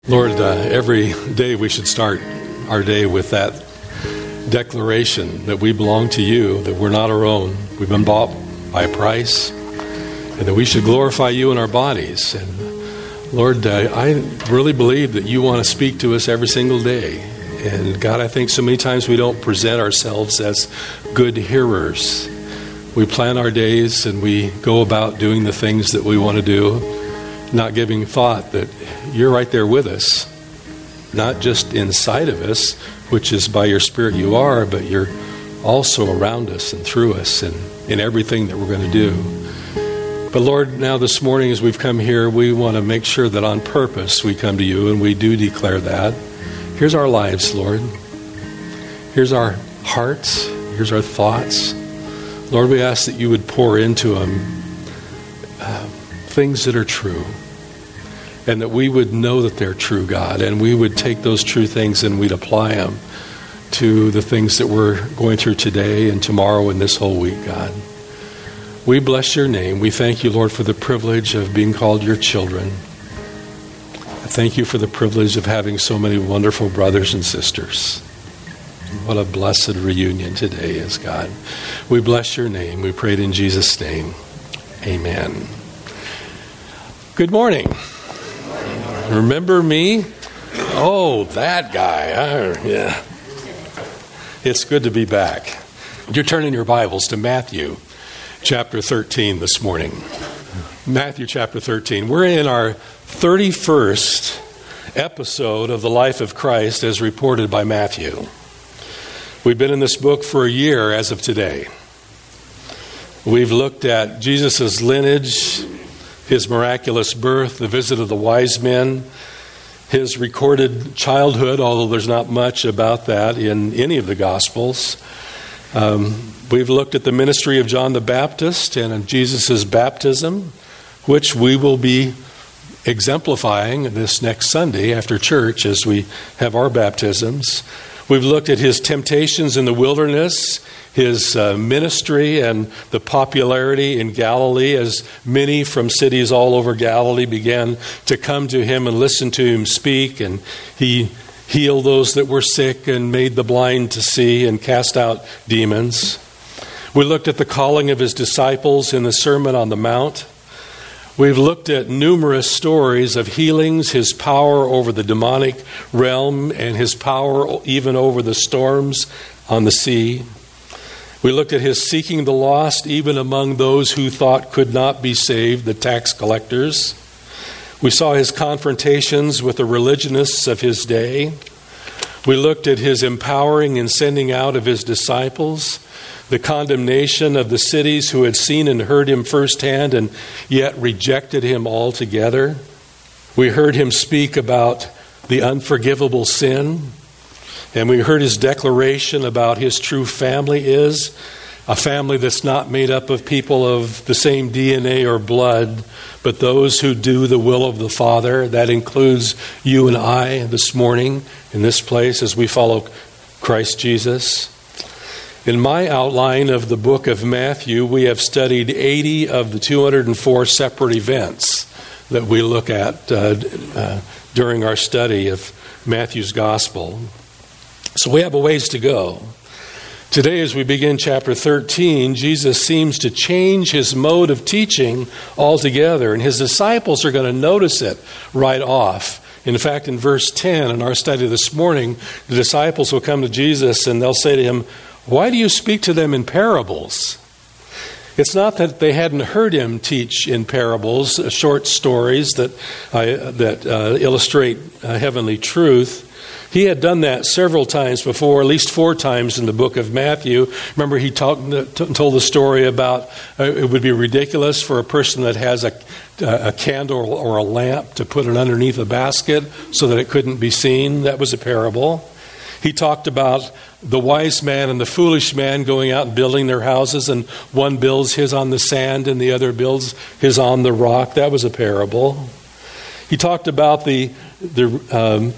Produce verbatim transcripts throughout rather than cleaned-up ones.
Lord, uh, every day we should start our day with that declaration that we belong to you, that we're not our own. We've been bought by a price, and that we should glorify you in our bodies. And Lord, uh, I really believe that you want to speak to us every single day. And God, I think so many times we don't present ourselves as good hearers. We plan our days and we go about doing the things that we want to do, not giving thought that you're right there with us, not just inside of us, which is by your Spirit you are, but you're also around us and through us and in everything that we're going to do. But Lord, now this morning as we've come here, we want to make sure that on purpose we come to you, and we do declare that. Here's our lives, Lord. Here's our hearts. Here's our thoughts. Lord, we ask that you would pour into them uh, things that are true, and that we would know that they're true, God, and we would take those true things and we'd apply them to the things that we're going through today and tomorrow and this whole week, God. We bless your name. We thank you, Lord, for the privilege of being called your children. I thank you for the privilege of having so many wonderful brothers and sisters. What a blessed reunion today is, God. We bless your name. We pray it in Jesus' name. Amen. Good morning. Remember me? Oh, that guy. Oh, yeah. It's good to be back. You're turning your Bibles to Matthew chapter thirteen this morning. Matthew chapter thirteen. We're in our thirty-first episode of the life of Christ as reported by Matthew. We've been in this book for a year as of today. We've looked at Jesus' lineage, his miraculous birth, the visit of the wise men, his recorded childhood, although there's not much about that in any of the Gospels. Um, we've looked at the ministry of John the Baptist and of Jesus' baptism, which we will be exemplifying this next Sunday after church as we have our baptisms. We've looked at his temptations in the wilderness, his uh, ministry and the popularity in Galilee as many from cities all over Galilee began to come to him and listen to him speak. And he healed those that were sick and made the blind to see and cast out demons. We looked at the calling of his disciples in the Sermon on the Mount. We've looked at numerous stories of healings, his power over the demonic realm, and his power even over the storms on the sea. We looked at his seeking the lost, even among those who thought could not be saved, the tax collectors. We saw his confrontations with the religionists of his day. We looked at his empowering and sending out of his disciples, the condemnation of the cities who had seen and heard him firsthand and yet rejected him altogether. We heard him speak about the unforgivable sin, and we heard his declaration about his true family is a family that's not made up of people of the same D N A or blood, but those who do the will of the Father. That includes you and I this morning in this place as we follow Christ Jesus. In my outline of the book of Matthew, we have studied eighty of the two hundred four separate events that we look at uh, uh, during our study of Matthew's gospel. So we have a ways to go. Today, as we begin chapter thirteen, Jesus seems to change his mode of teaching altogether, and his disciples are going to notice it right off. In fact, in verse ten, in our study this morning, the disciples will come to Jesus and they'll say to him, "Why do you speak to them in parables?" It's not that they hadn't heard him teach in parables, uh, short stories that uh, that uh, illustrate uh, heavenly truth. He had done that several times before, at least four times in the book of Matthew. Remember, he talked, t- told the story about uh, it would be ridiculous for a person that has a, a candle or a lamp to put it underneath a basket so that it couldn't be seen. That was a parable. He talked about the wise man and the foolish man going out and building their houses, and one builds his on the sand and the other builds his on the rock. That was a parable. He talked about the the um,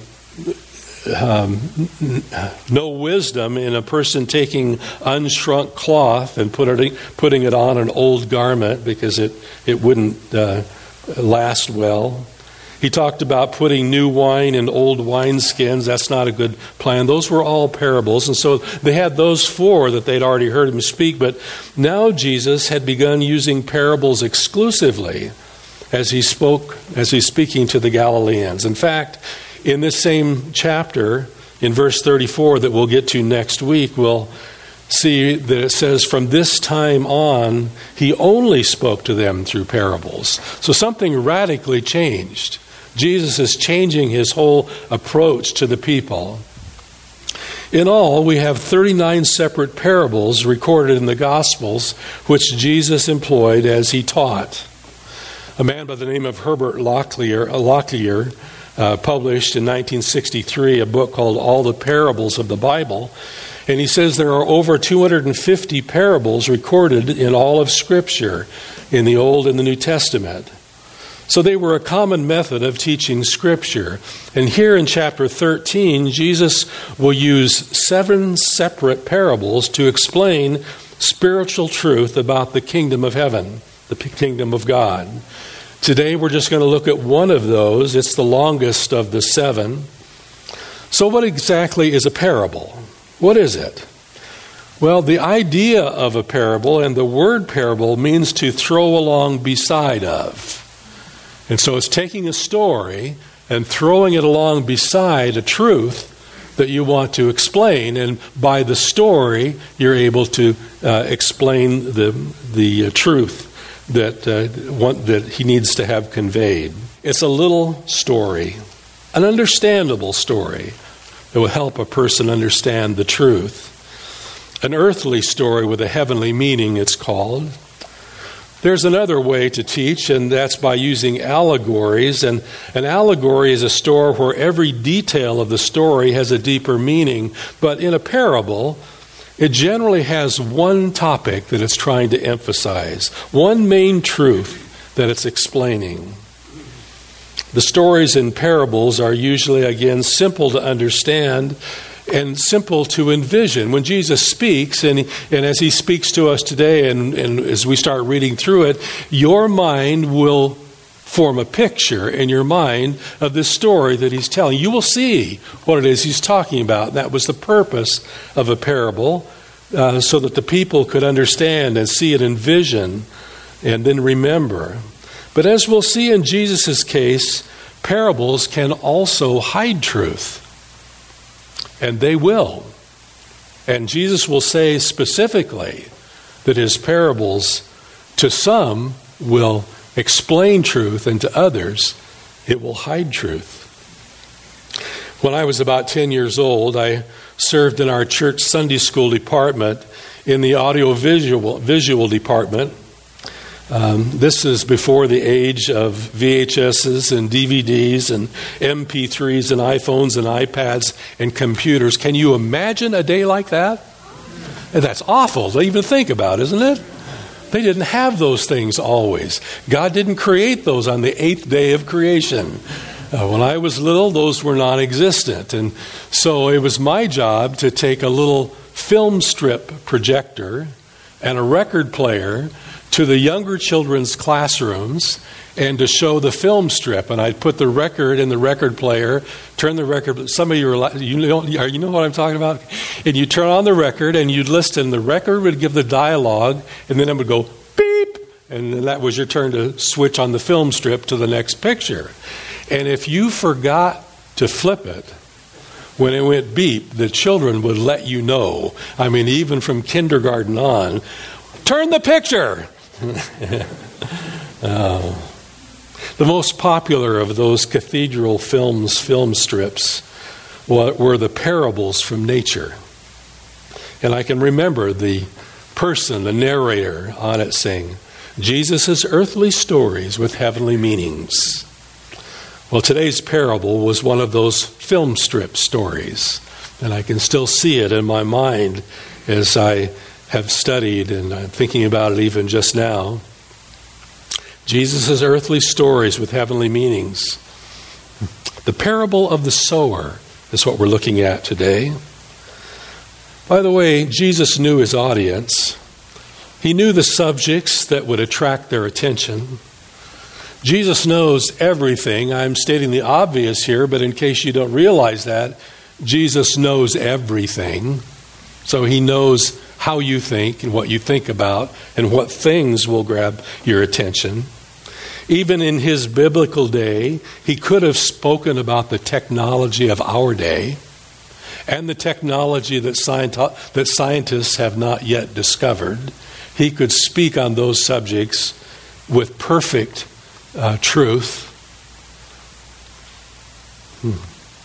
um, no wisdom in a person taking unshrunk cloth and put it, putting it on an old garment because it, it wouldn't uh, last well. He talked about putting new wine in old wineskins. That's not a good plan. Those were all parables. And so they had those four that they'd already heard him speak. But now Jesus had begun using parables exclusively as he spoke, as he's speaking to the Galileans. In fact, in this same chapter, in verse thirty-four that we'll get to next week, we'll see that it says, from this time on, he only spoke to them through parables. So something radically changed. Jesus is changing his whole approach to the people. In all, we have thirty-nine separate parables recorded in the Gospels, which Jesus employed as he taught. A man by the name of Herbert Locklear, Locklear uh, published in nineteen sixty-three a book called All the Parables of the Bible. And he says there are over two hundred fifty parables recorded in all of Scripture, in the Old and the New Testament. So they were a common method of teaching Scripture. And here in chapter thirteen, Jesus will use seven separate parables to explain spiritual truth about the kingdom of heaven, the kingdom of God. Today we're just going to look at one of those. It's the longest of the seven. So what exactly is a parable? What is it? Well, the idea of a parable and the word parable means to throw along beside of. And so it's taking a story and throwing it along beside a truth that you want to explain. And by the story, you're able to uh, explain the, the uh, truth that, uh, one, that he needs to have conveyed. It's a little story, an understandable story that will help a person understand the truth. An earthly story with a heavenly meaning, it's called. There's another way to teach, and that's by using allegories. And an allegory is a story where every detail of the story has a deeper meaning. But in a parable, it generally has one topic that it's trying to emphasize, one main truth that it's explaining. The stories in parables are usually, again, simple to understand and simple to envision. When Jesus speaks, and, and as he speaks to us today, and, and as we start reading through it, your mind will form a picture in your mind of this story that he's telling. You will see what it is he's talking about. That was the purpose of a parable, uh, so that the people could understand and see it in vision and then remember. But as we'll see in Jesus' case, parables can also hide truth. And they will. And Jesus will say specifically that his parables to some will explain truth, and to others it will hide truth. When I was about ten years old, I served in our church Sunday school department in the audio-visual visual department. Um, this is before the age of V H S's and D V Ds and M P threes and iPhones and iPads and computers. Can you imagine a day like that? And that's awful to even think about, isn't it? They didn't have those things always. God didn't create those on the eighth day of creation. Uh, when I was little, those were non-existent. And so it was my job to take a little film strip projector and a record player to the younger children's classrooms and to show the film strip. And I'd put the record in the record player, turn the record. Some of you are, you know, you know what I'm talking about? And you turn on the record and you'd listen. The record would give the dialogue, and then it would go beep. And then that was your turn to switch on the film strip to the next picture. And if you forgot to flip it, when it went beep, the children would let you know. I mean, even from kindergarten on, turn the picture. uh, the most popular of those cathedral films, film strips, were the parables from nature. And I can remember the person, the narrator on it saying, Jesus' earthly stories with heavenly meanings. Well, today's parable was one of those film strip stories. And I can still see it in my mind as I have studied, and I'm thinking about it even just now. Jesus' earthly stories with heavenly meanings. The parable of the sower is what we're looking at today. By the way, Jesus knew his audience. He knew the subjects that would attract their attention. Jesus knows everything. I'm stating the obvious here, but in case you don't realize that, Jesus knows everything. So he knows how you think and what you think about and what things will grab your attention. Even in his biblical day, he could have spoken about the technology of our day and the technology that, scient- that scientists have not yet discovered. He could speak on those subjects with perfect uh, truth. Hmm.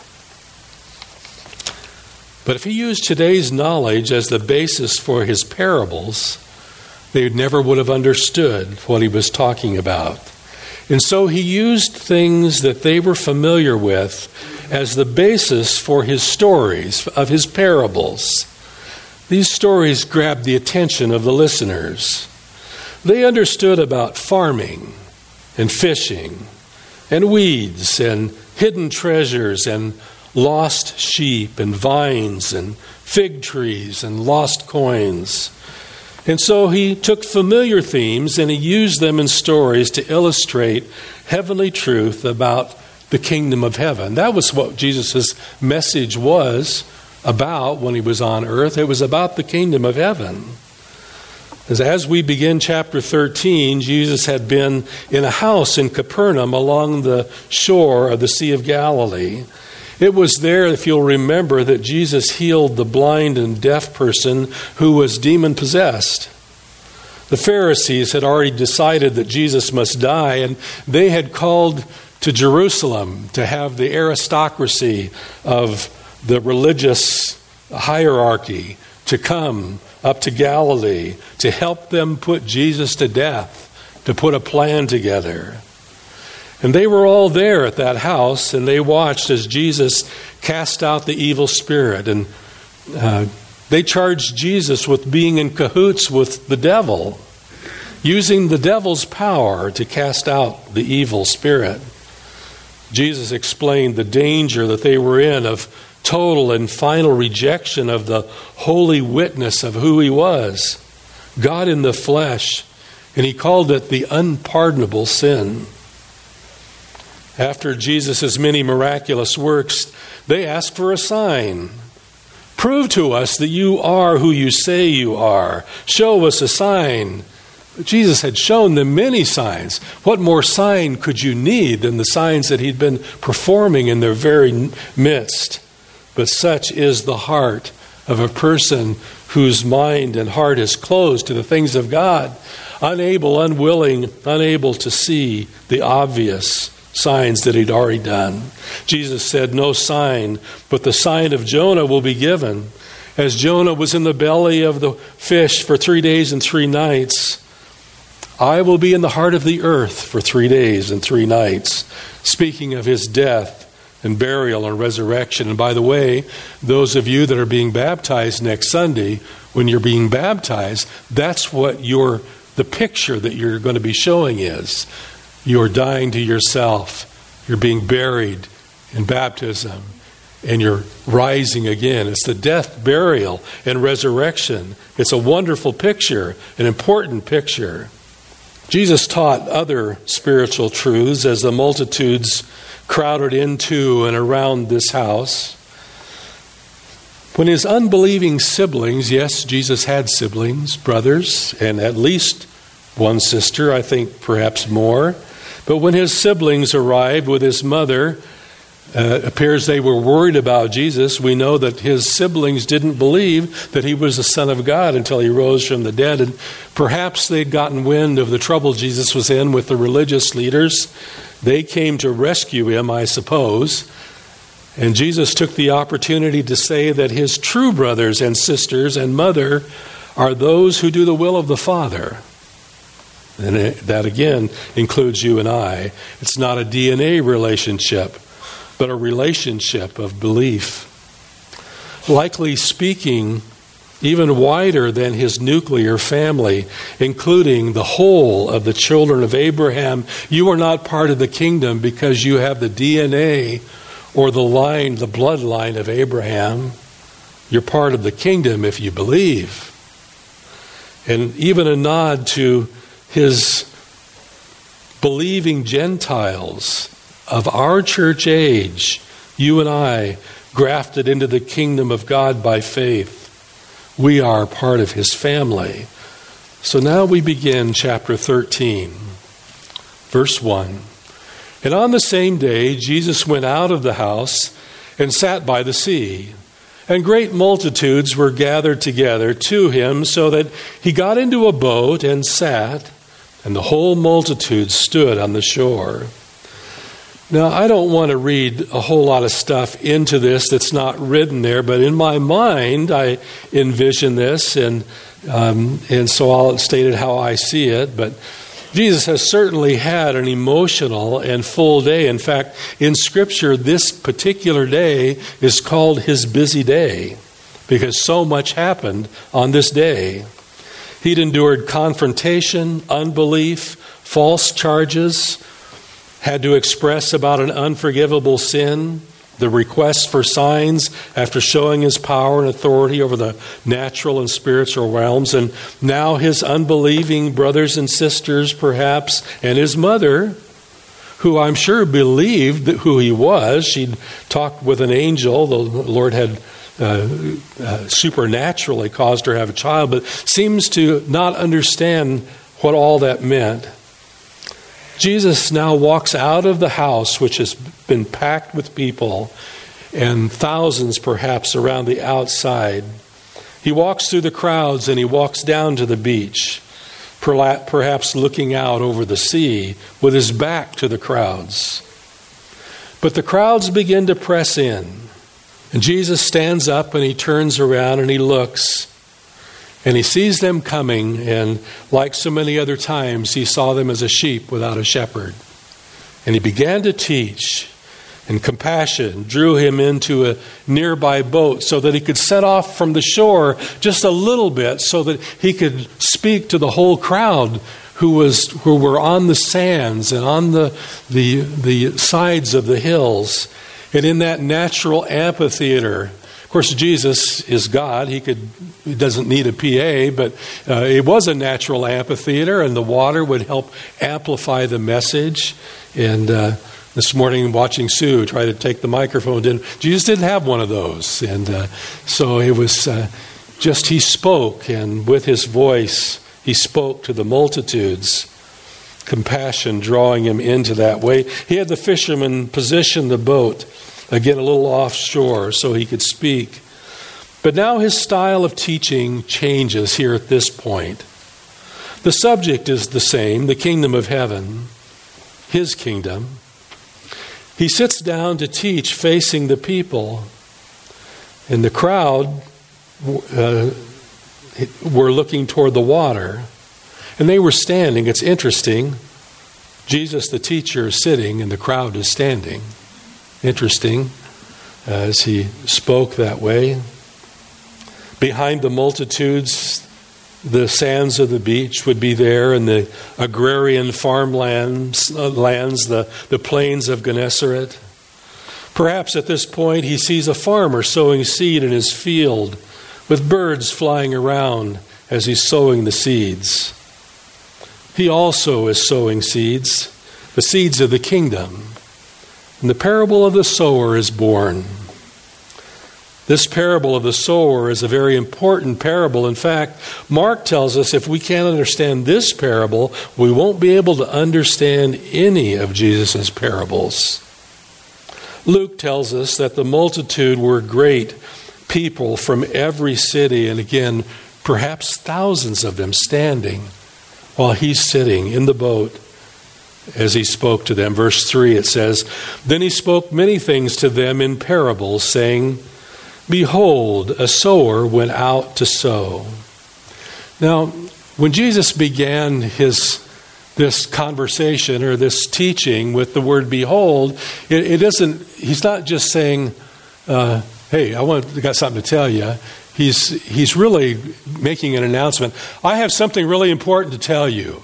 But if he used today's knowledge as the basis for his parables, they never would have understood what he was talking about. And so he used things that they were familiar with as the basis for his stories, of his parables. These stories grabbed the attention of the listeners. They understood about farming and fishing and weeds and hidden treasures and lost sheep and vines and fig trees and lost coins. And so he took familiar themes and he used them in stories to illustrate heavenly truth about the kingdom of heaven. That was what Jesus' message was about when he was on earth. It was about the kingdom of heaven. As, as we begin chapter thirteen, Jesus had been in a house in Capernaum along the shore of the Sea of Galilee. It was there, if you'll remember, that Jesus healed the blind and deaf person who was demon-possessed. The Pharisees had already decided that Jesus must die, and they had called to Jerusalem to have the aristocracy of the religious hierarchy to come up to Galilee to help them put Jesus to death, to put a plan together. And they were all there at that house, and they watched as Jesus cast out the evil spirit. And uh, they charged Jesus with being in cahoots with the devil, using the devil's power to cast out the evil spirit. Jesus explained the danger that they were in of total and final rejection of the holy witness of who he was, God in the flesh, and he called it the unpardonable sin. After Jesus' many miraculous works, they asked for a sign. Prove to us that you are who you say you are. Show us a sign. But Jesus had shown them many signs. What more sign could you need than the signs that he'd been performing in their very midst? But such is the heart of a person whose mind and heart is closed to the things of God, unable, unwilling, unable to see the obvious signs that he'd already done. Jesus said, no sign, but the sign of Jonah will be given. As Jonah was in the belly of the fish for three days and three nights, I will be in the heart of the earth for three days and three nights. Speaking of his death and burial and resurrection. And by the way, those of you that are being baptized next Sunday, when you're being baptized, that's what your the picture that you're going to be showing is. You're dying to yourself. You're being buried in baptism. And you're rising again. It's the death, burial, and resurrection. It's a wonderful picture, an important picture. Jesus taught other spiritual truths as the multitudes crowded into and around this house. When his unbelieving siblings, yes, Jesus had siblings, brothers, and at least one sister, I think perhaps more. But when his siblings arrived with his mother, uh, it appears they were worried about Jesus. We know that his siblings didn't believe that he was the Son of God until he rose from the dead. And perhaps they'd gotten wind of the trouble Jesus was in with the religious leaders. They came to rescue him, I suppose. And Jesus took the opportunity to say that his true brothers and sisters and mother are those who do the will of the Father. And that, again, includes you and I. It's not a D N A relationship, but a relationship of belief. Likely speaking, even wider than his nuclear family, including the whole of the children of Abraham. You are not part of the kingdom because you have the D N A or the line, the bloodline of Abraham. You're part of the kingdom if you believe. And even a nod to his believing Gentiles of our church age, you and I, grafted into the kingdom of God by faith. We are part of his family. So now we begin chapter thirteen, verse one. And on the same day, Jesus went out of the house and sat by the sea. And great multitudes were gathered together to him, so that he got into a boat and sat, and the whole multitude stood on the shore. Now, I don't want to read a whole lot of stuff into this that's not written there, but in my mind, I envision this, and um, and so I'll state it how I see it. But Jesus has certainly had an emotional and full day. In fact, in Scripture, this particular day is called his busy day because so much happened on this day. He'd endured confrontation, unbelief, false charges, had to express about an unforgivable sin, the request for signs after showing his power and authority over the natural and spiritual realms, and now his unbelieving brothers and sisters, perhaps, and his mother, who I'm sure believed who he was. She'd talked with an angel. The Lord had uh, uh, supernaturally caused her to have a child, but seems to not understand what all that meant. Jesus now walks out of the house, which has been packed with people, and thousands perhaps around the outside. He walks through the crowds and he walks down to the beach, perhaps looking out over the sea with his back to the crowds. But the crowds begin to press in, and Jesus stands up and he turns around and he looks. And he sees them coming, and like so many other times, he saw them as a sheep without a shepherd. And he began to teach, and compassion drew him into a nearby boat so that he could set off from the shore just a little bit so that he could speak to the whole crowd who was who were on the sands and on the the, the sides of the hills. And in that natural amphitheater, of course, Jesus is God. He could, he doesn't need a P A, but uh, it was a natural amphitheater, and the water would help amplify the message. And uh, this morning, watching Sue try to take the microphone, didn't, Jesus didn't have one of those. And uh, so it was uh, just he spoke, and with his voice, he spoke to the multitudes. Compassion drawing him into that way. He had the fishermen position the boat, again, a little offshore so he could speak. But now his style of teaching changes here at this point. The subject is the same, the kingdom of heaven, his kingdom. He sits down to teach facing the people, and the crowd uh, were looking toward the water, and they were standing. It's interesting. Jesus, the teacher, is sitting, and the crowd is standing. Interesting, uh, as he spoke that way. Behind the multitudes, the sands of the beach would be there, and the agrarian farmlands, uh, lands, the, the plains of Gennesaret. Perhaps at this point he sees a farmer sowing seed in his field, with birds flying around as he's sowing the seeds. He also is sowing seeds, the seeds of the kingdom. And the parable of the sower is born. This parable of the sower is a very important parable. In fact, Mark tells us if we can't understand this parable, we won't be able to understand any of Jesus' parables. Luke tells us that the multitude were great people from every city, and again, perhaps thousands of them standing while he's sitting in the boat as he spoke to them. Verse three, it says, "Then he spoke many things to them in parables, saying, Behold, a sower went out to sow." Now, when Jesus began his this conversation or this teaching with the word "behold," it, it isn't. He's not just saying, uh, "Hey, I want I got something to tell you." He's he's really making an announcement. I have something really important to tell you.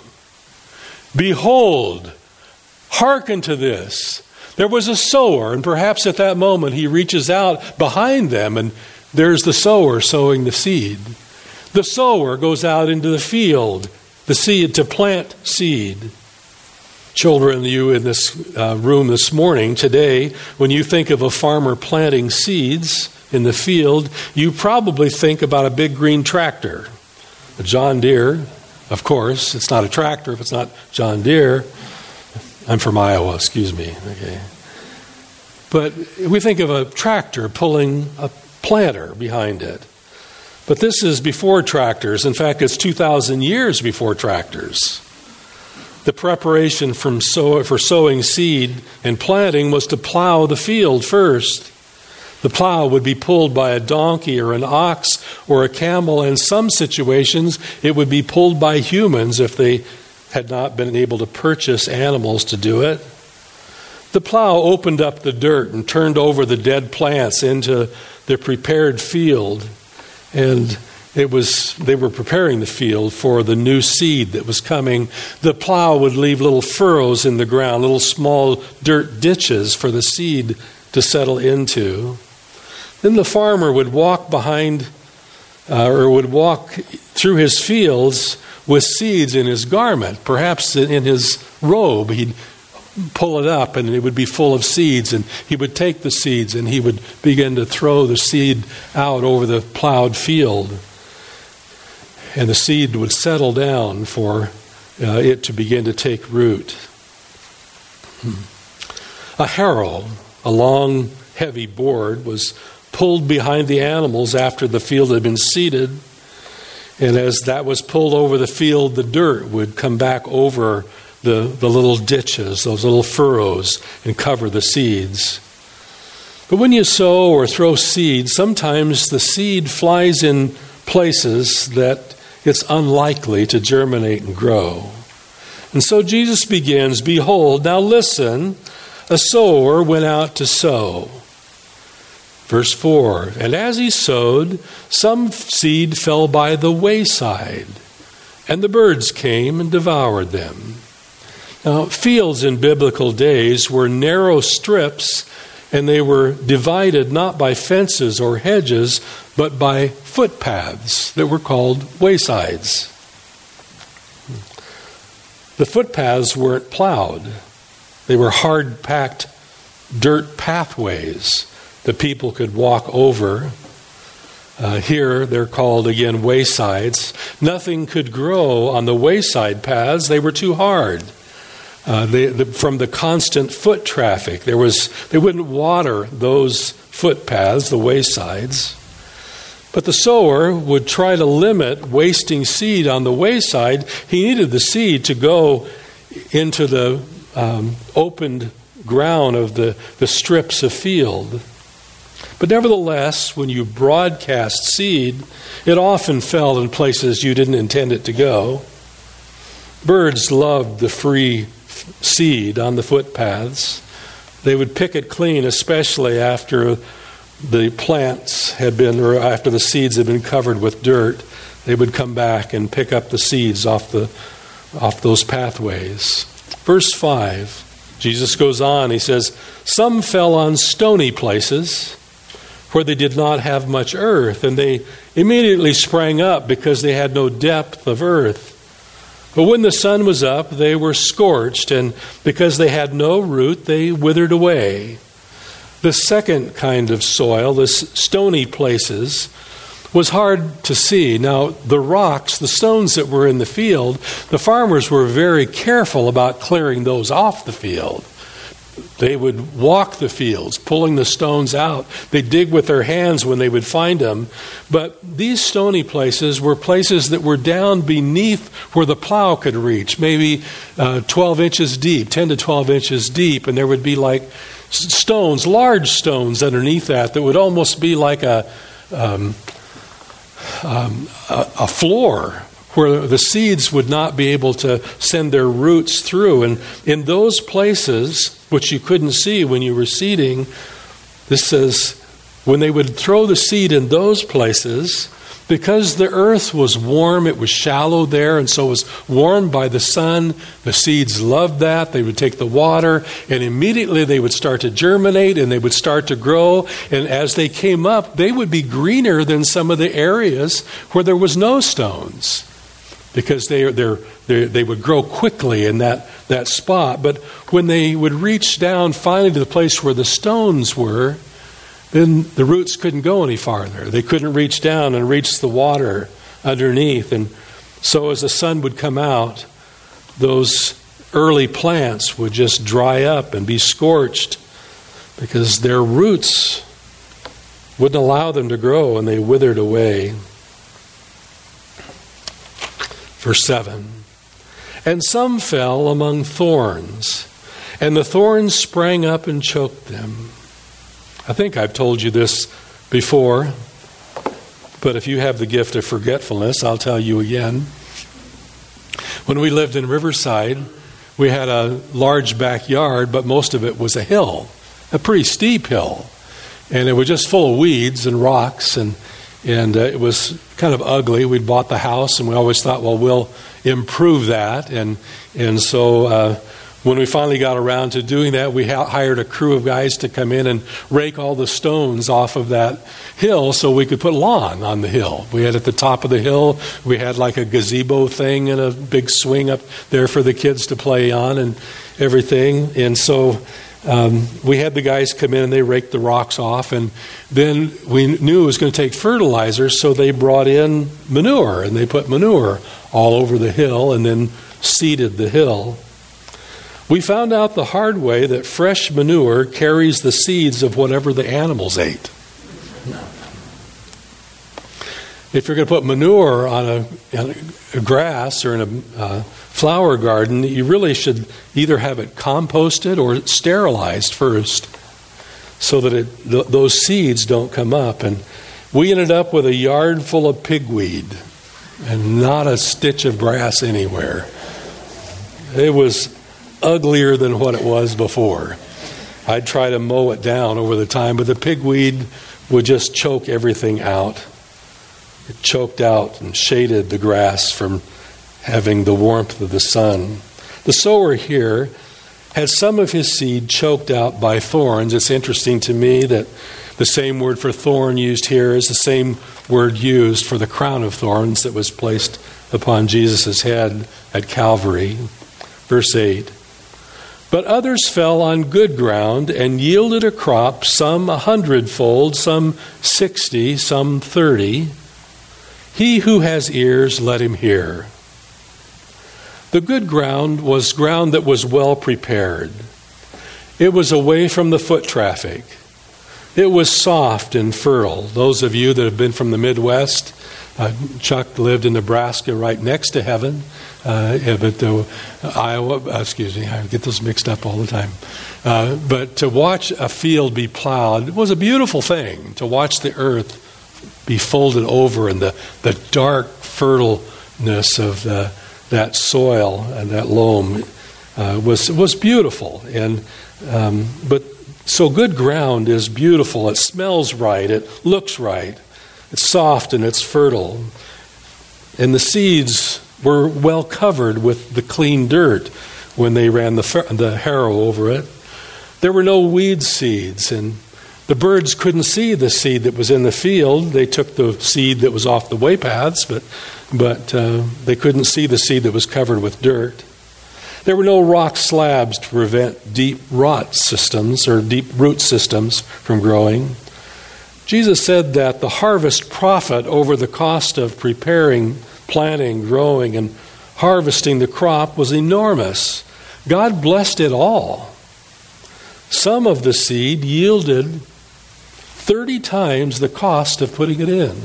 Behold, hearken to this. There was a sower, and perhaps at that moment he reaches out behind them, and there's the sower sowing the seed. The sower goes out into the field, the seed to plant seed. Children, you in this uh, room this morning, today, when you think of a farmer planting seeds in the field, you probably think about a big green tractor. A John Deere, of course. It's not a tractor if it's not John Deere. I'm from Iowa, excuse me. Okay. But we think of a tractor pulling a planter behind it. But this is before tractors. In fact, it's two thousand years before tractors. The preparation from sow, for sowing seed and planting was to plow the field first. The plow would be pulled by a donkey or an ox or a camel. In some situations, it would be pulled by humans if they had not been able to purchase animals to do it. The plow opened up the dirt and turned over the dead plants into the prepared field. And it was they were preparing the field for the new seed that was coming. The plow would leave little furrows in the ground, little small dirt ditches for the seed to settle into. Then the farmer would walk behind uh, or would walk through his fields with seeds in his garment, perhaps in his robe. He'd pull it up and it would be full of seeds, and he would take the seeds and he would begin to throw the seed out over the plowed field. And the seed would settle down for uh, it to begin to take root. Hmm. A harrow, a long, heavy board, was pulled behind the animals after the field had been seeded. And as that was pulled over the field, the dirt would come back over the, the little ditches, those little furrows, and cover the seeds. But when you sow or throw seed, sometimes the seed flies in places that it's unlikely to germinate and grow. And so Jesus begins, "Behold, now listen, a sower went out to sow." Verse four, "And as he sowed, some seed fell by the wayside, and the birds came and devoured them." Now, fields in biblical days were narrow strips, and they were divided not by fences or hedges, but by footpaths that were called waysides. The footpaths weren't plowed. They were hard-packed dirt pathways that people could walk over. Uh, here, they're called, again, waysides. Nothing could grow on the wayside paths. They were too hard. Uh, they, the, from the constant foot traffic, there was they wouldn't water those footpaths, the waysides. But the sower would try to limit wasting seed on the wayside. He needed the seed to go into the um, opened ground of the, the strips of field. But nevertheless, when you broadcast seed, it often fell in places you didn't intend it to go. Birds loved the free seed on the footpaths. They would pick it clean, especially after the plants had been, or after the seeds had been covered with dirt. They would come back and pick up the seeds off the off those pathways. Verse five, Jesus goes on. He says, "Some fell on stony places where they did not have much earth, and they immediately sprang up because they had no depth of earth. But when the sun was up, they were scorched, and because they had no root, they withered away." The second kind of soil, this stony places, was hard to see. Now, the rocks, the stones that were in the field, the farmers were very careful about clearing those off the field. They would walk the fields, pulling the stones out. They'd dig with their hands when they would find them. But these stony places were places that were down beneath where the plow could reach, maybe uh, twelve inches deep, ten to twelve inches deep. And there would be like stones, large stones underneath that, that would almost be like a, um, um, a, a floor, where the seeds would not be able to send their roots through. And in those places, which you couldn't see when you were seeding, this says, when they would throw the seed in those places, because the earth was warm, it was shallow there, and so it was warmed by the sun, the seeds loved that. They would take the water, and immediately they would start to germinate, and they would start to grow. And as they came up, they would be greener than some of the areas where there was no stones, because they they're, they're, they would grow quickly in that, that spot. But when they would reach down finally to the place where the stones were, then the roots couldn't go any farther. They couldn't reach down and reach the water underneath. And so as the sun would come out, those early plants would just dry up and be scorched because their roots wouldn't allow them to grow, and they withered away. Verse seven, and some fell among thorns, and the thorns sprang up and choked them. I think I've told you this before, but if you have the gift of forgetfulness, I'll tell you again. When we lived in Riverside, we had a large backyard, but most of it was a hill, a pretty steep hill. And it was just full of weeds and rocks, and and uh, it was kind of ugly. We'd bought the house, and we always thought, well, we'll improve that. And and so uh, when we finally got around to doing that, we ha- hired a crew of guys to come in and rake all the stones off of that hill so we could put lawn on the hill. We had at the top of the hill, we had like a gazebo thing and a big swing up there for the kids to play on and everything. And so Um, we had the guys come in and they raked the rocks off, and then we knew it was going to take fertilizer, so they brought in manure, and they put manure all over the hill and then seeded the hill. We found out the hard way that fresh manure carries the seeds of whatever the animals ate. If you're going to put manure on a, on a grass or in a uh, flower garden, you really should either have it composted or sterilized first so that it, th- those seeds don't come up. And we ended up with a yard full of pigweed and not a stitch of grass anywhere. It was uglier than what it was before. I'd try to mow it down over the time, but the pigweed would just choke everything out. It choked out and shaded the grass from having the warmth of the sun. The sower here had some of his seed choked out by thorns. It's interesting to me that the same word for thorn used here is the same word used for the crown of thorns that was placed upon Jesus' head at Calvary. Verse eight, but others fell on good ground and yielded a crop, some a hundredfold, some sixty, some thirty. He who has ears, let him hear. The good ground was ground that was well prepared. It was away from the foot traffic. It was soft and fertile. Those of you that have been from the Midwest, uh, Chuck lived in Nebraska right next to heaven. Uh, but uh, Iowa, uh, excuse me, I get those mixed up all the time. Uh, but to watch a field be plowed was a beautiful thing. To watch the earth be folded over and the, the dark fertileness of the, that soil and that loam uh, was was beautiful. And um, but so good ground is beautiful. It smells right. It looks right. It's soft and it's fertile. And the seeds were well covered with the clean dirt when they ran the the harrow over it. There were no weed seeds, and the birds couldn't see the seed that was in the field. They took the seed that was off the way paths, but but uh, they couldn't see the seed that was covered with dirt. There were no rock slabs to prevent deep rot systems or deep root systems from growing. Jesus said that the harvest profit over the cost of preparing, planting, growing, and harvesting the crop was enormous. God blessed it all. Some of the seed yielded thirty times the cost of putting it in.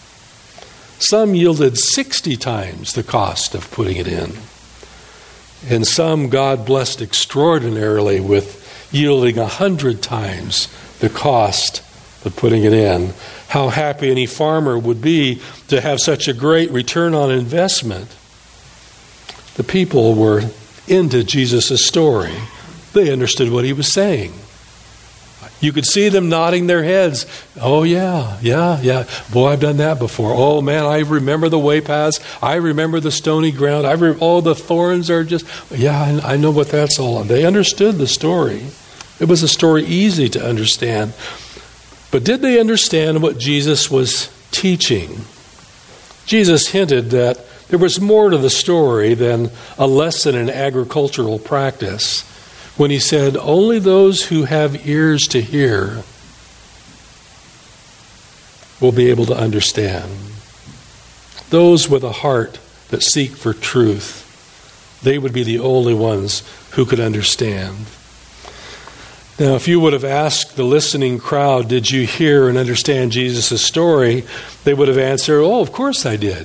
Some yielded sixty times the cost of putting it in. And some God blessed extraordinarily with yielding a hundred times the cost of putting it in. How happy any farmer would be to have such a great return on investment. The people were into Jesus' story. They understood what he was saying. You could see them nodding their heads. Oh, yeah, yeah, yeah. Boy, I've done that before. Oh, man, I remember the way paths. I remember the stony ground. I re- oh, the thorns are just... Yeah, I, I know what that's all about. They understood the story. It was a story easy to understand. But did they understand what Jesus was teaching? Jesus hinted that there was more to the story than a lesson in agricultural practice when he said, only those who have ears to hear will be able to understand. Those with a heart that seek for truth, they would be the only ones who could understand. Now, if you would have asked the listening crowd, did you hear and understand Jesus' story? They would have answered, oh, of course I did.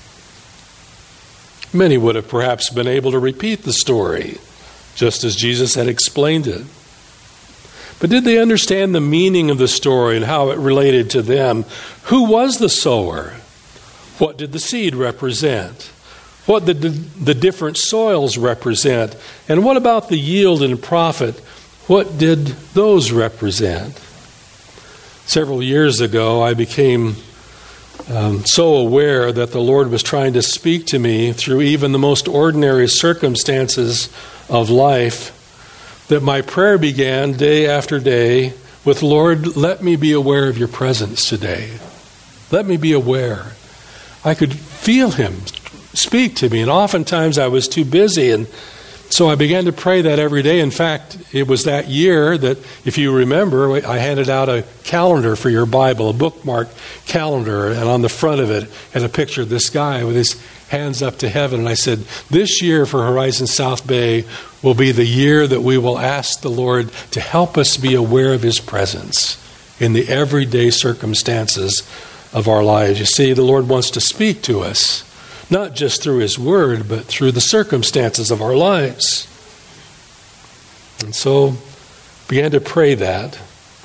Many would have perhaps been able to repeat the story, just as Jesus had explained it. But did they understand the meaning of the story and how it related to them? Who was the sower? What did the seed represent? What did the, the different soils represent? And what about the yield and profit? What did those represent? Several years ago, I became um, so aware that the Lord was trying to speak to me through even the most ordinary circumstances of life, that my prayer began day after day with, Lord, let me be aware of your presence today. Let me be aware. I could feel him speak to me, and oftentimes I was too busy, and so I began to pray that every day. In fact, it was that year that, if you remember, I handed out a calendar for your Bible, a bookmark calendar, and on the front of it had a picture of this guy with his hands up to heaven. And I said, this year for Horizon South Bay will be the year that we will ask the Lord to help us be aware of his presence in the everyday circumstances of our lives. You see, the Lord wants to speak to us, not just through his word, but through the circumstances of our lives. And so began to pray that.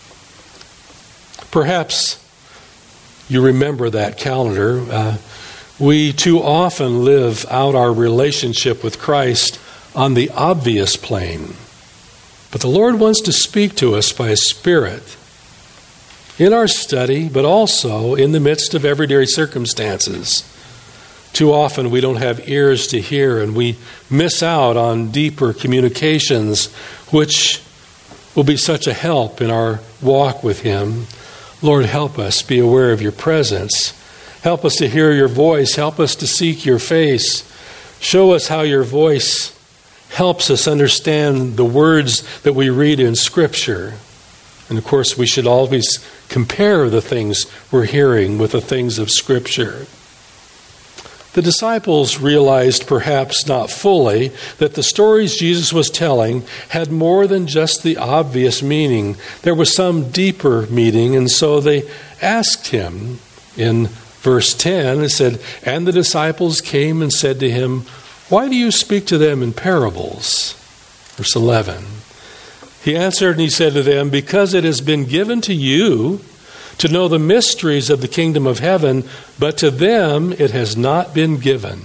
Perhaps you remember that calendar. Uh, we too often live out our relationship with Christ on the obvious plane. But the Lord wants to speak to us by his Spirit in our study, but also in the midst of everyday circumstances. Too often we don't have ears to hear, and we miss out on deeper communications, which will be such a help in our walk with him. Lord, help us be aware of your presence. Help us to hear your voice. Help us to seek your face. Show us how your voice helps us understand the words that we read in Scripture. And of course, we should always compare the things we're hearing with the things of Scripture. The disciples realized, perhaps not fully, that the stories Jesus was telling had more than just the obvious meaning. There was some deeper meaning, and so they asked him. In verse ten, it said, and the disciples came and said to him, why do you speak to them in parables? Verse eleven, he answered and he said to them, because it has been given to you to know the mysteries of the kingdom of heaven, but to them it has not been given.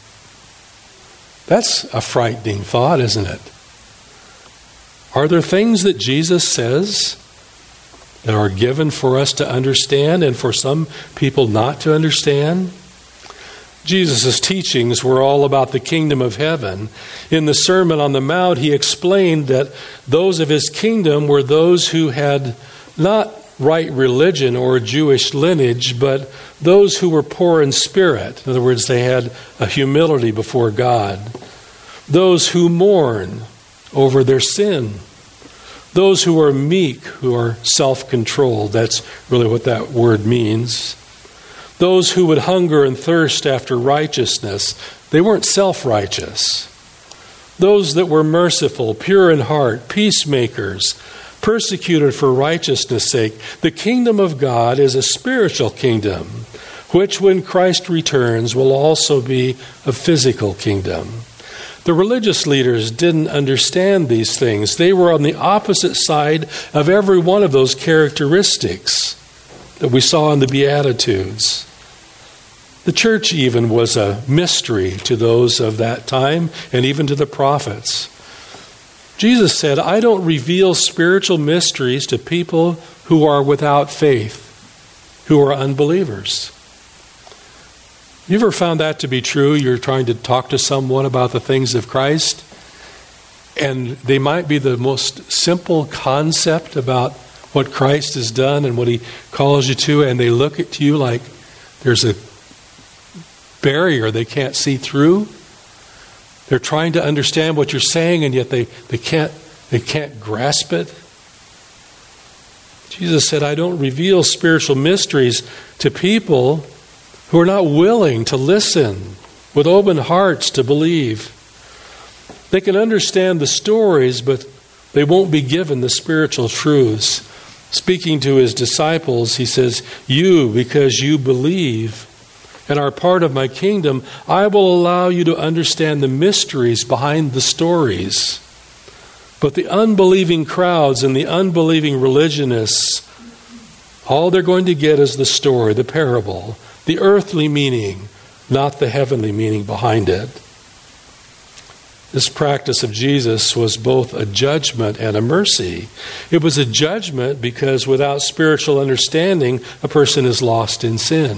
That's a frightening thought, isn't it? Are there things that Jesus says that are given for us to understand and for some people not to understand? Jesus' teachings were all about the kingdom of heaven. In the Sermon on the Mount, he explained that those of his kingdom were those who had not right religion or Jewish lineage, but those who were poor in spirit. In other words, they had a humility before God. Those who mourn over their sin. Those who are meek, who are self-controlled. That's really what that word means. Those who would hunger and thirst after righteousness. They weren't self-righteous. Those that were merciful, pure in heart, peacemakers, persecuted for righteousness' sake. The kingdom of God is a spiritual kingdom, which when Christ returns will also be a physical kingdom. The religious leaders didn't understand these things. They were on the opposite side of every one of those characteristics that we saw in the Beatitudes. The church even was a mystery to those of that time and even to the prophets. Jesus said, I don't reveal spiritual mysteries to people who are without faith, who are unbelievers. You ever found that to be true? You're trying to talk to someone about the things of Christ, and they might be the most simple concept about what Christ has done and what he calls you to, and they look at you like there's a barrier they can't see through. They're trying to understand what you're saying, and yet they, they can't they can't grasp it. Jesus said, I don't reveal spiritual mysteries to people who are not willing to listen with open hearts to believe. They can understand the stories, but they won't be given the spiritual truths. Speaking to his disciples, he says, you, because you believe and are part of my kingdom, I will allow you to understand the mysteries behind the stories. But the unbelieving crowds and the unbelieving religionists, all they're going to get is the story, the parable, the earthly meaning, not the heavenly meaning behind it. This practice of Jesus was both a judgment and a mercy. It was a judgment because without spiritual understanding, a person is lost in sin.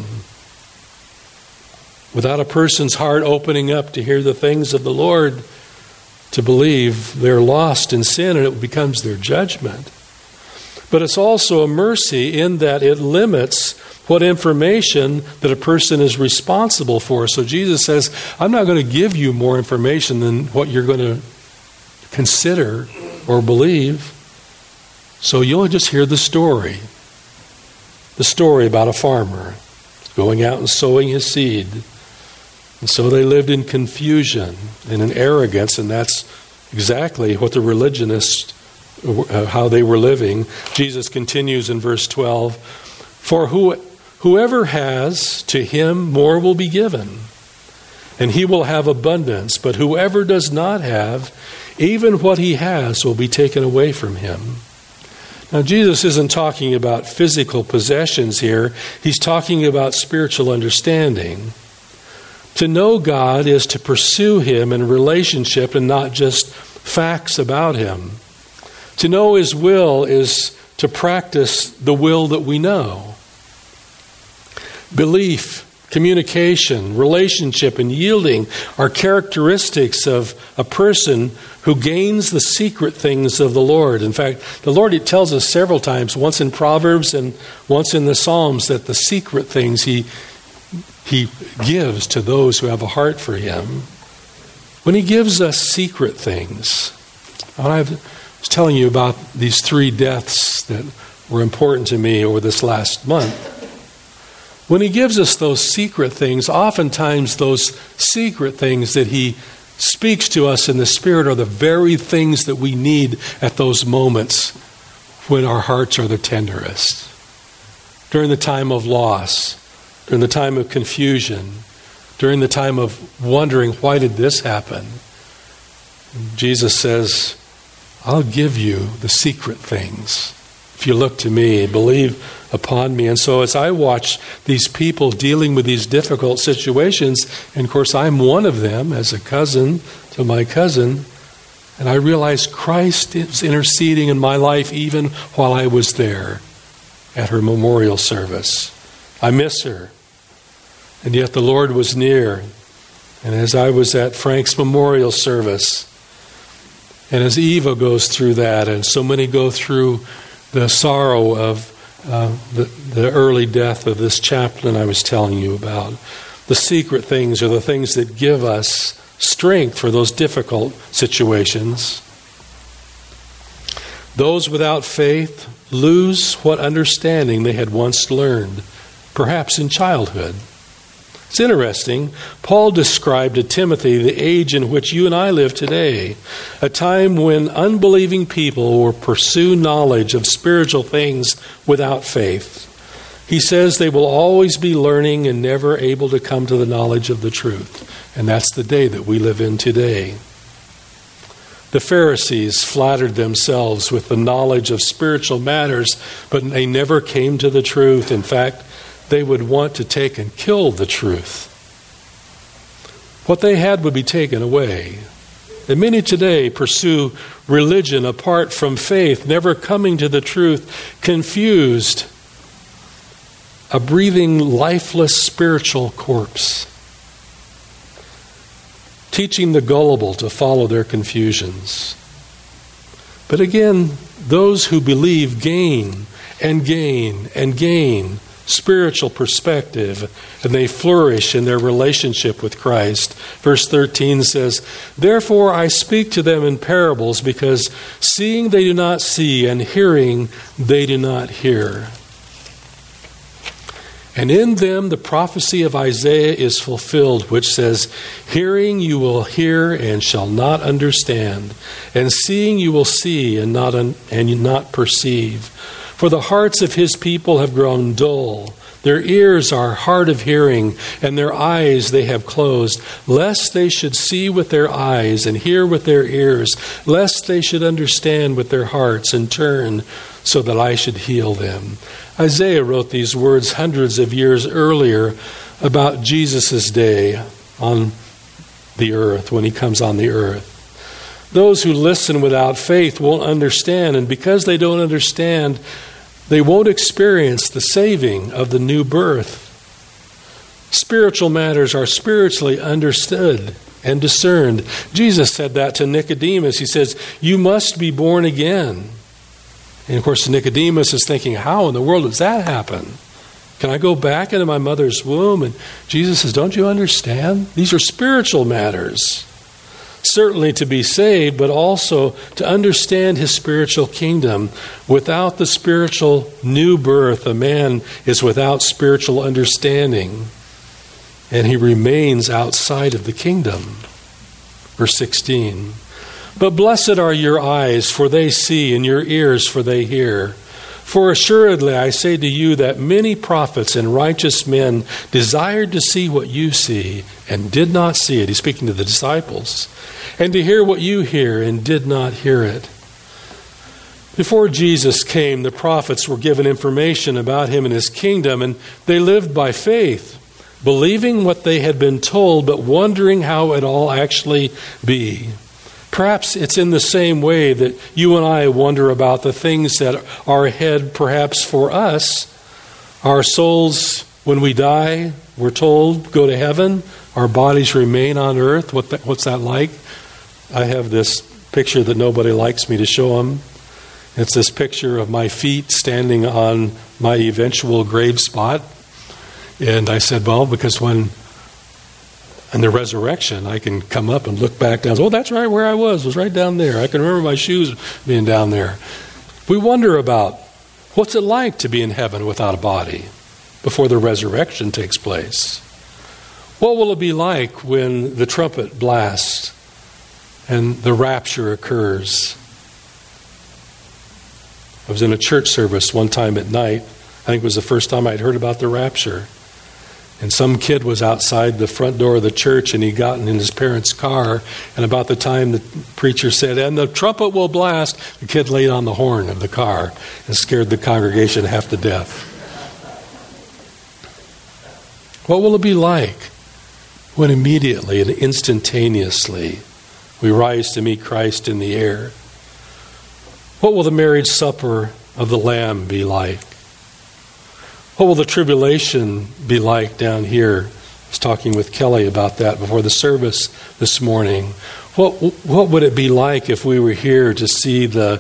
Without a person's heart opening up to hear the things of the Lord, to believe, they're lost in sin, and it becomes their judgment. But it's also a mercy in that it limits what information that a person is responsible for. So Jesus says, I'm not going to give you more information than what you're going to consider or believe. So you'll just hear the story. The story about a farmer going out and sowing his seed. And so they lived in confusion and in arrogance, and that's exactly what the religionists, uh, how they were living. Jesus continues in verse twelve, for who, whoever has, to him more will be given, and he will have abundance. But whoever does not have, even what he has will be taken away from him. Now, Jesus isn't talking about physical possessions here. He's talking about spiritual understanding. To know God is to pursue him in relationship and not just facts about him. To know his will is to practice the will that we know. Belief, communication, relationship, and yielding are characteristics of a person who gains the secret things of the Lord. In fact, the Lord, it tells us several times, once in Proverbs and once in the Psalms, that the secret things he He gives to those who have a heart for him. When he gives us secret things, I was telling you about these three deaths that were important to me over this last month. When he gives us those secret things, oftentimes those secret things that he speaks to us in the Spirit are the very things that we need at those moments when our hearts are the tenderest. During the time of loss, during the time of confusion, during the time of wondering, why did this happen? And Jesus says, I'll give you the secret things if you look to me, believe upon me. And so as I watch these people dealing with these difficult situations, and of course I'm one of them as a cousin to my cousin, and I realize Christ is interceding in my life even while I was there at her memorial service. I miss her. And yet the Lord was near. And as I was at Frank's memorial service, and as Eva goes through that, and so many go through the sorrow of uh, the, the early death of this chaplain I was telling you about, the secret things are the things that give us strength for those difficult situations. Those without faith lose what understanding they had once learned, perhaps in childhood. It's interesting. Paul described to Timothy the age in which you and I live today, a time when unbelieving people will pursue knowledge of spiritual things without faith. He says they will always be learning and never able to come to the knowledge of the truth. And that's the day that we live in today. The Pharisees flattered themselves with the knowledge of spiritual matters, but they never came to the truth. In fact, they would want to take and kill the truth. What they had would be taken away. And many today pursue religion apart from faith, never coming to the truth, confused, a breathing, lifeless spiritual corpse, teaching the gullible to follow their confusions. But again, those who believe gain and gain and gain spiritual perspective, and they flourish in their relationship with Christ. Verse thirteen says, "Therefore I speak to them in parables, because seeing they do not see, and hearing they do not hear. And in them the prophecy of Isaiah is fulfilled, which says, Hearing you will hear and shall not understand, and seeing you will see and not un- and not perceive. For the hearts of his people have grown dull. Their ears are hard of hearing, and their eyes they have closed, lest they should see with their eyes and hear with their ears, lest they should understand with their hearts and turn, so that I should heal them." Isaiah wrote these words hundreds of years earlier about Jesus' day on the earth, when he comes on the earth. Those who listen without faith won't understand, and because they don't understand, they won't experience the saving of the new birth. Spiritual matters are spiritually understood and discerned. Jesus said that to Nicodemus. He says, "You must be born again." And of course, Nicodemus is thinking, how in the world does that happen? Can I go back into my mother's womb? And Jesus says, don't you understand? These are spiritual matters. Certainly to be saved, but also to understand his spiritual kingdom. Without the spiritual new birth, a man is without spiritual understanding, and he remains outside of the kingdom. Verse sixteen. "But blessed are your eyes, for they see, and your ears, for they hear. For assuredly I say to you that many prophets and righteous men desired to see what you see, and did not see it." He's speaking to the disciples. "And to hear what you hear, and did not hear it." Before Jesus came, the prophets were given information about him and his kingdom, and they lived by faith, believing what they had been told, but wondering how it all actually be. Perhaps it's in the same way that you and I wonder about the things that are ahead, perhaps for us. Our souls, when we die, we're told, go to heaven. Our bodies remain on earth. What that, what's that like? I have this picture that nobody likes me to show them. It's this picture of my feet standing on my eventual grave spot. And I said, well, because when in the resurrection, I can come up and look back down. Oh, that's right where I was. It was right down there. I can remember my shoes being down there. We wonder about what's it like to be in heaven without a body before the resurrection takes place. What will it be like when the trumpet blasts and the rapture occurs? I was in a church service one time at night. I think it was the first time I'd heard about the rapture. And some kid was outside the front door of the church, and he'd gotten in his parents' car. And about the time the preacher said, "And the trumpet will blast," the kid laid on the horn of the car and scared the congregation half to death. What will it be like when immediately and instantaneously we rise to meet Christ in the air? What will the marriage supper of the Lamb be like? What will the tribulation be like down here? I was talking with Kelly about that before the service this morning. What what would it be like if we were here to see the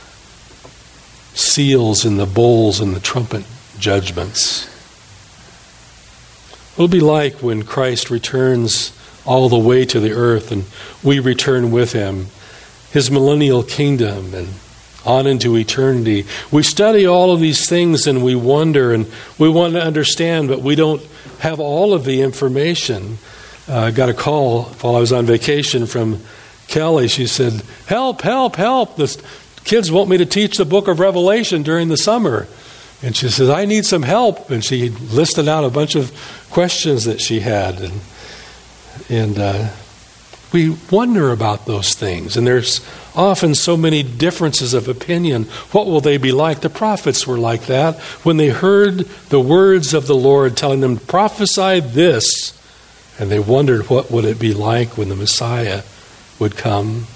seals and the bowls and the trumpet judgments? What will it be like when Christ returns all the way to the earth and we return with him, his millennial kingdom, and on into eternity? We study all of these things and we wonder and we want to understand, but we don't have all of the information. Uh, I got a call while I was on vacation from Kelly. She said, help, help, help. The kids want me to teach the book of Revelation during the summer. And she says, I need some help. And she listed out a bunch of questions that she had. And, and uh, we wonder about those things. And there's often so many differences of opinion. What will they be like? The prophets were like that when they heard the words of the Lord telling them, prophesy this. And they wondered what would it be like when the Messiah would come.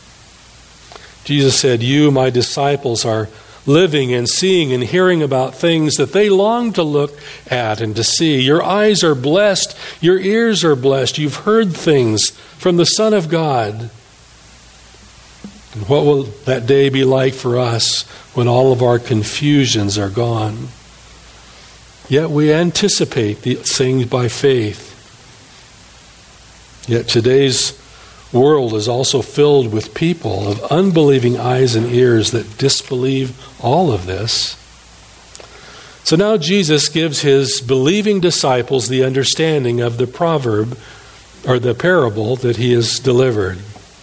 Jesus said, you, my disciples, are living and seeing and hearing about things that they long to look at and to see. Your eyes are blessed. Your ears are blessed. You've heard things from the Son of God. And what will that day be like for us when all of our confusions are gone? Yet we anticipate these things by faith. Yet today's world is also filled with people of unbelieving eyes and ears that disbelieve all of this. So now Jesus gives his believing disciples the understanding of the proverb or the parable that he has delivered.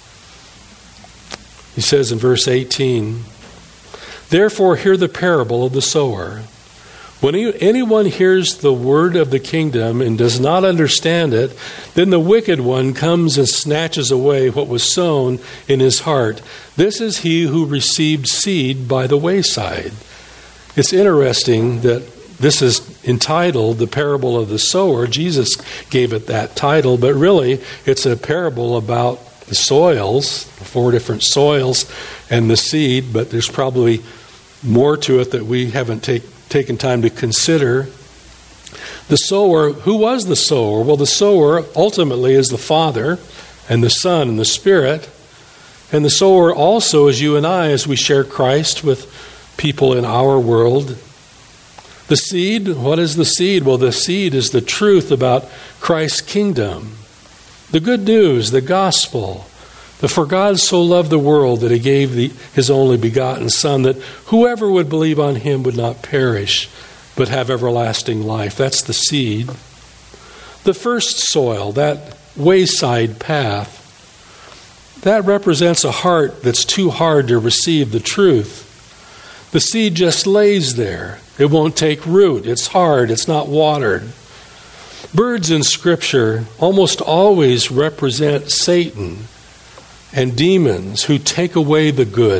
He says in verse eighteen, "Therefore hear the parable of the sower. When anyone hears the word of the kingdom and does not understand it, then the wicked one comes and snatches away what was sown in his heart. This is he who received seed by the wayside." It's interesting that this is entitled the parable of the sower. Jesus gave it that title, but really it's a parable about the soils, four different soils, and the seed, but there's probably more to it that we haven't taken taken time to consider. The sower, who was the sower? Well, the sower ultimately is the Father and the Son and the Spirit. And the sower also is you and I as we share Christ with people in our world. The seed, what is the seed? Well, the seed is the truth about Christ's kingdom. The good news, the gospel. The for God so loved the world that he gave the, his only begotten Son, that whoever would believe on him would not perish, but have everlasting life. That's the seed. The first soil, that wayside path, that represents a heart that's too hard to receive the truth. The seed just lays there. It won't take root. It's hard. It's not watered. Birds in Scripture almost always represent Satan and demons who take away the good.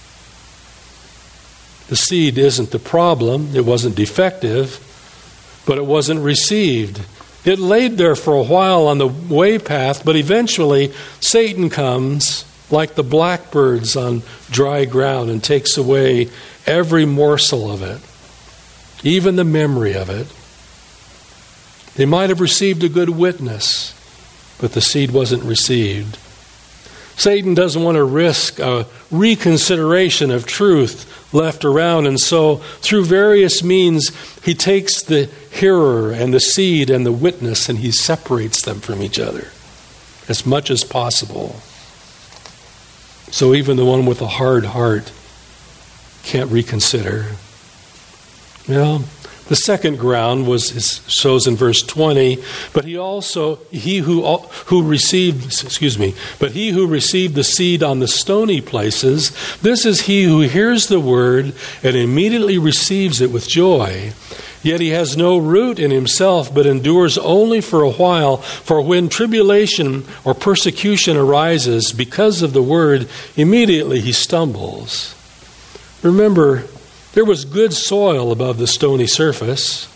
The seed isn't the problem. It wasn't defective, but it wasn't received. It laid there for a while on the way path, but eventually Satan comes like the blackbirds on dry ground and takes away every morsel of it, even the memory of it. They might have received a good witness, but the seed wasn't received. Satan doesn't want to risk a reconsideration of truth left around, and so through various means he takes the hearer and the seed and the witness and he separates them from each other as much as possible. So even the one with a hard heart can't reconsider. Well, the second ground was is, shows in verse twenty. But he also he who who received excuse me. But he who received the seed on the stony places, this is he who hears the word and immediately receives it with joy. Yet he has no root in himself, but endures only for a while. For when tribulation or persecution arises because of the word, immediately he stumbles. Remember, there was good soil above the stony surface.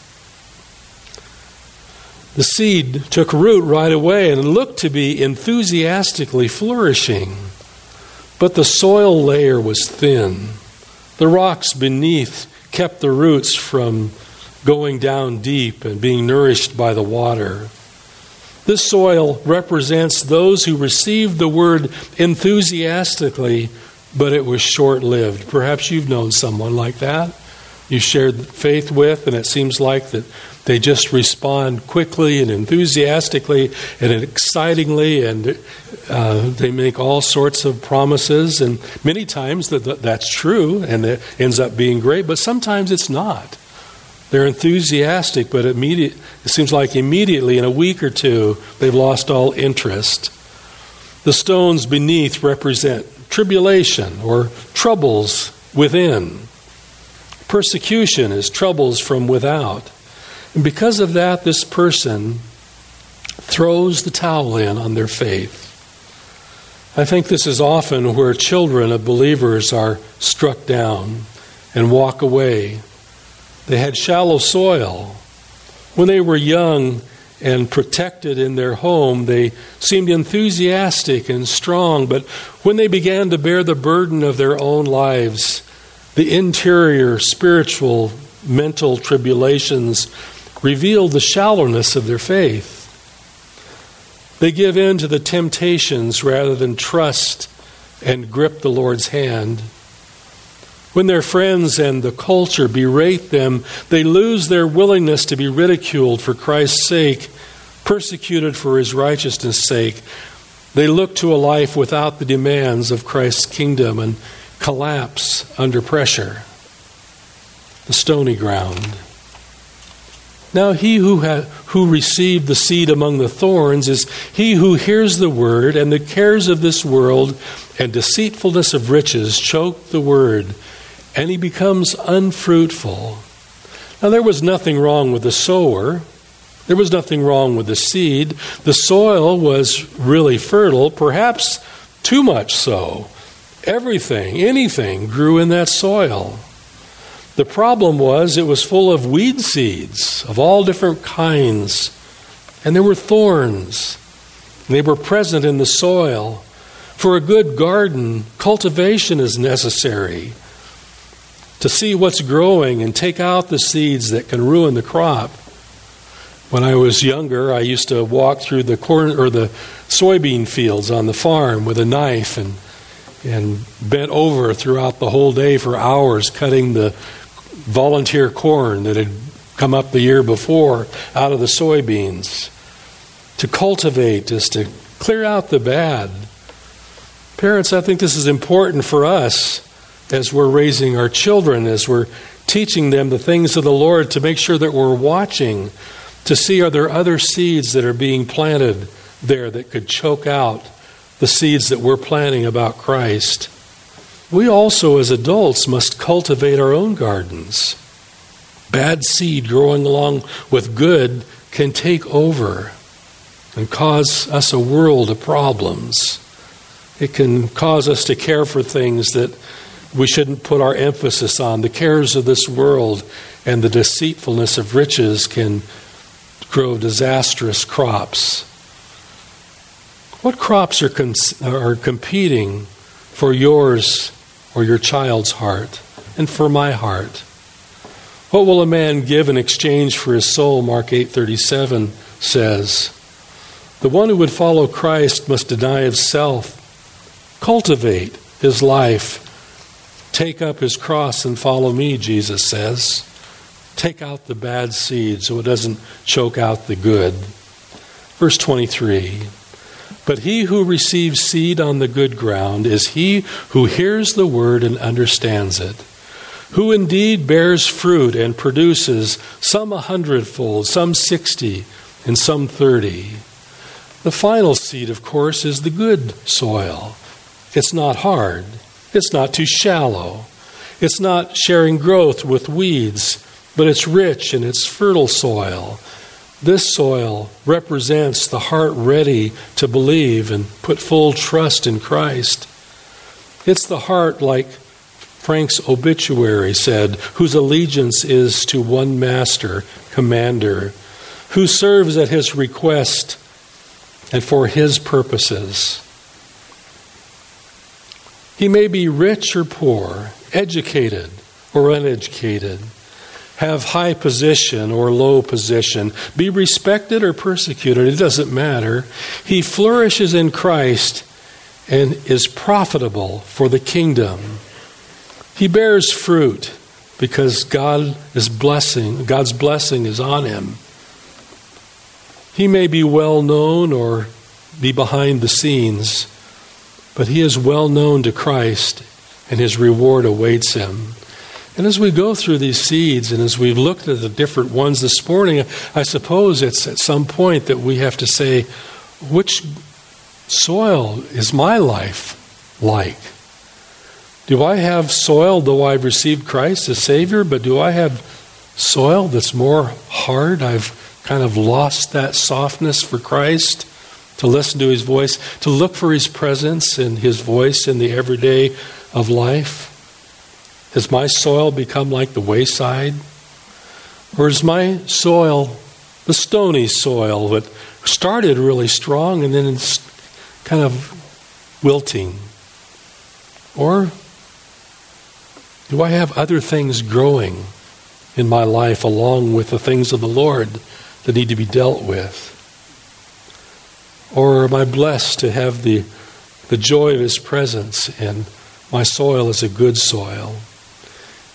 The seed took root right away and looked to be enthusiastically flourishing. But the soil layer was thin. The rocks beneath kept the roots from going down deep and being nourished by the water. This soil represents those who received the word enthusiastically, but it was short-lived. Perhaps you've known someone like that. You shared faith with, and it seems like that they just respond quickly and enthusiastically and excitingly, and uh, they make all sorts of promises. And many times that that's true, and it ends up being great, but sometimes it's not. They're enthusiastic, but immediate, it seems like immediately, in a week or two, they've lost all interest. The stones beneath represent tribulation or troubles within. Persecution is troubles from without. And because of that, this person throws the towel in on their faith. I think this is often where children of believers are struck down and walk away. They had shallow soil. When they were young and protected in their home, they seemed enthusiastic and strong. But when they began to bear the burden of their own lives, the interior, spiritual, mental tribulations revealed the shallowness of their faith. They give in to the temptations rather than trust and grip the Lord's hand. When their friends and the culture berate them, they lose their willingness to be ridiculed for Christ's sake, persecuted for his righteousness' sake. They look to a life without the demands of Christ's kingdom and collapse under pressure. The stony ground. Now he who ha- who received the seed among the thorns is he who hears the word, and the cares of this world and deceitfulness of riches choke the word, and he becomes unfruitful. Now there was nothing wrong with the sower. There was nothing wrong with the seed. The soil was really fertile, perhaps too much so. Everything, anything grew in that soil. The problem was it was full of weed seeds of all different kinds, and there were thorns. And they were present in the soil. For a good garden, cultivation is necessary to see what's growing and take out the seeds that can ruin the crop. When I was younger, I used to walk through the corn or the soybean fields on the farm with a knife and and bent over throughout the whole day for hours cutting the volunteer corn that had come up the year before out of the soybeans. To cultivate is to clear out the bad. Parents, I think this is important for us as we're raising our children, as we're teaching them the things of the Lord, to make sure that we're watching to see are there other seeds that are being planted there that could choke out the seeds that we're planting about Christ. We also, as adults, must cultivate our own gardens. Bad seed growing along with good can take over and cause us a world of problems. It can cause us to care for things that we shouldn't put our emphasis on. The cares of this world and the deceitfulness of riches can grow disastrous crops. What crops are, cons- are competing for yours or your child's heart and for my heart? What will a man give in exchange for his soul? Mark eight thirty-seven says, the one who would follow Christ must deny himself, cultivate his life, take up his cross and follow me, Jesus says. Take out the bad seed so it doesn't choke out the good. Verse twenty-three, but he who receives seed on the good ground is he who hears the word and understands it, who indeed bears fruit and produces some a hundredfold, some sixty, and some thirty. The final seed, of course, is the good soil. It's not hard. It's not too shallow. It's not sharing growth with weeds, but it's rich and it's fertile soil. This soil represents the heart ready to believe and put full trust in Christ. It's the heart, like Frank's obituary said, whose allegiance is to one master, commander, who serves at his request and for his purposes. He may be rich or poor, educated or uneducated, have high position or low position, be respected or persecuted, it doesn't matter. He flourishes in Christ and is profitable for the kingdom. He bears fruit because God is blessing, God's blessing is on him. He may be well known or be behind the scenes, but he is well known to Christ and his reward awaits him. And as we go through these seeds and as we've looked at the different ones this morning, I suppose it's at some point that we have to say, which soil is my life like? Do I have soil, though I've received Christ as Savior, but do I have soil that's more hard? I've kind of lost that softness for Christ, to listen to his voice, to look for his presence and his voice in the everyday of life. Has my soil become like the wayside? Or is my soil the stony soil that started really strong and then it's kind of wilting? Or do I have other things growing in my life along with the things of the Lord that need to be dealt with? Or am I blessed to have the, the joy of his presence and my soil is a good soil?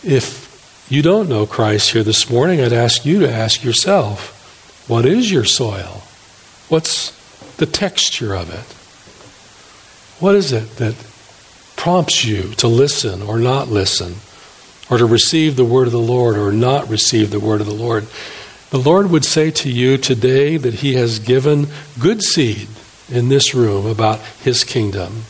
If you don't know Christ here this morning, I'd ask you to ask yourself, what is your soil? What's the texture of it? What is it that prompts you to listen or not listen, or to receive the word of the Lord or not receive the word of the Lord? The Lord would say to you today that He has given good seed in this room about His kingdom.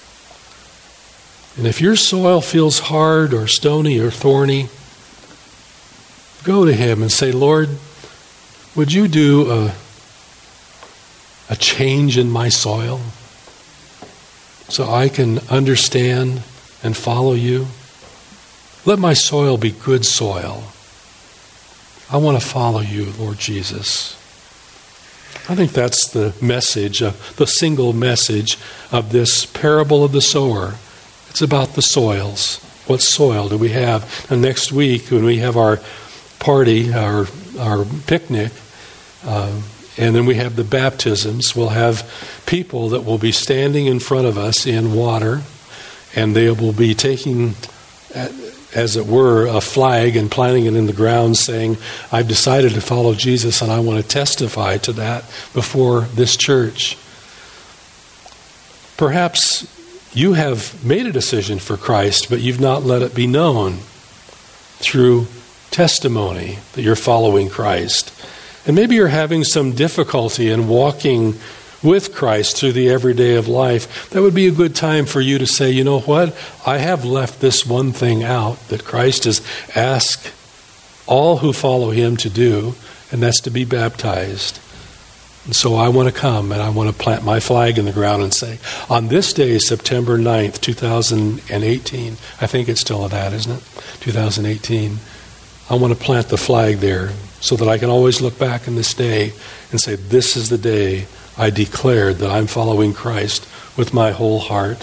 And if your soil feels hard or stony or thorny, go to Him and say, Lord, would you do a, a change in my soil so I can understand and follow you? Let my soil be good soil. I want to follow you, Lord Jesus. I think that's the message, uh, the single message of this parable of the sower. It's about the soils. What soil do we have? And next week, when we have our party, our our picnic, uh, and then we have the baptisms, we'll have people that will be standing in front of us in water, and they will be taking, as it were, a flag and planting it in the ground, saying, I've decided to follow Jesus and I want to testify to that before this church. Perhaps you have made a decision for Christ, but you've not let it be known through testimony that you're following Christ. And maybe you're having some difficulty in walking with Christ through the everyday of life. That would be a good time for you to say, you know what? I have left this one thing out that Christ has asked all who follow Him to do, and that's to be baptized. And so I want to come and I want to plant my flag in the ground and say, on this day, September ninth, two thousand eighteen, I think it's still that, isn't it? two thousand eighteen. I want to plant the flag there so that I can always look back in this day and say, this is the day I declared that I'm following Christ with my whole heart.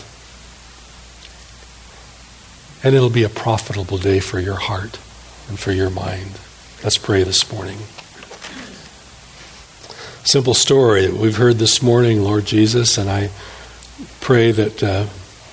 And it'll be a profitable day for your heart and for your mind. Let's pray this morning. Simple story that we've heard this morning, Lord Jesus, and I pray that uh,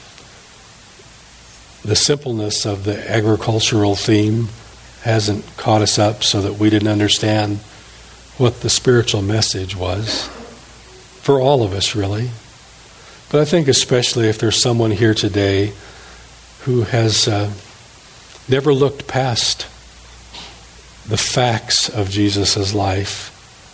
the simpleness of the agricultural theme hasn't caught us up so that we didn't understand what the spiritual message was for all of us, really. But I think especially if there's someone here today who has uh, never looked past the facts of Jesus' life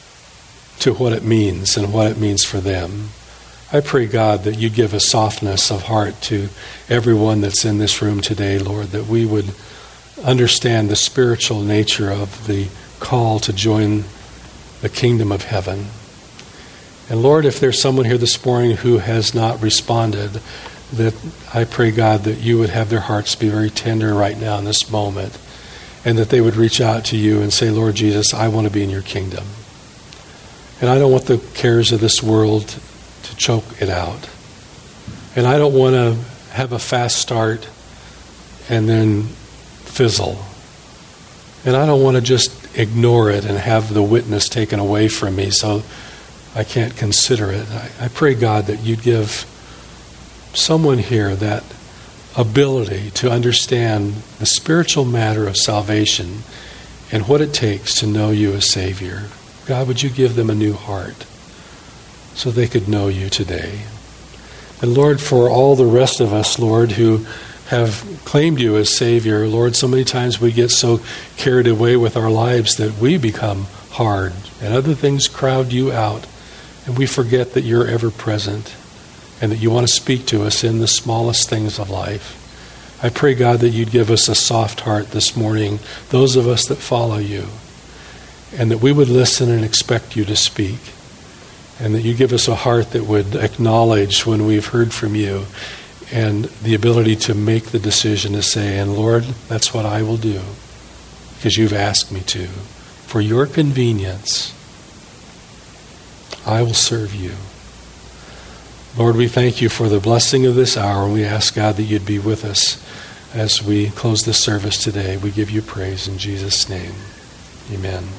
to what it means and what it means for them. I pray, God, that you give a softness of heart to everyone that's in this room today, Lord, that we would understand the spiritual nature of the call to join the kingdom of heaven. And Lord, if there's someone here this morning who has not responded, that I pray, God, that you would have their hearts be very tender right now in this moment, and that they would reach out to you and say, Lord Jesus, I want to be in your kingdom. And I don't want the cares of this world to choke it out. And I don't want to have a fast start and then fizzle. And I don't want to just ignore it and have the witness taken away from me so I can't consider it. I, I pray, God, that you'd give someone here that ability to understand the spiritual matter of salvation and what it takes to know you as Savior. God, would you give them a new heart so they could know you today? And Lord, for all the rest of us, Lord, who have claimed you as Savior, Lord, so many times we get so carried away with our lives that we become hard and other things crowd you out, and we forget that you're ever present and that you want to speak to us in the smallest things of life. I pray, God, that you'd give us a soft heart this morning, those of us that follow you, and that we would listen and expect you to speak, and that you give us a heart that would acknowledge when we've heard from you, and the ability to make the decision to say, and Lord, that's what I will do, because you've asked me to. For your convenience, I will serve you. Lord, we thank you for the blessing of this hour, and we ask, God, that you'd be with us as we close this service today. We give you praise in Jesus' name. Amen.